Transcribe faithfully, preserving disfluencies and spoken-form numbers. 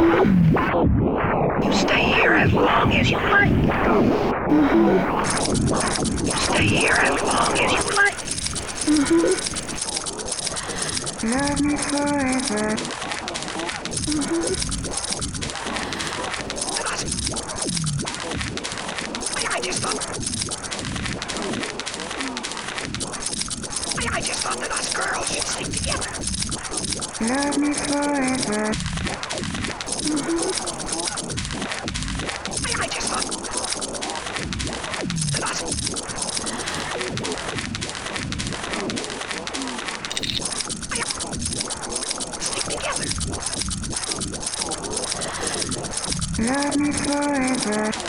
You stay here as long as you like. Mm-hmm. You stay here as long as you like. Mm-hmm. Love me forever. Mm-hmm. I just thought... I just thought that us girls should stick together. Love me forever. Mm-hmm. I just thought that us... stick together. Love me forever.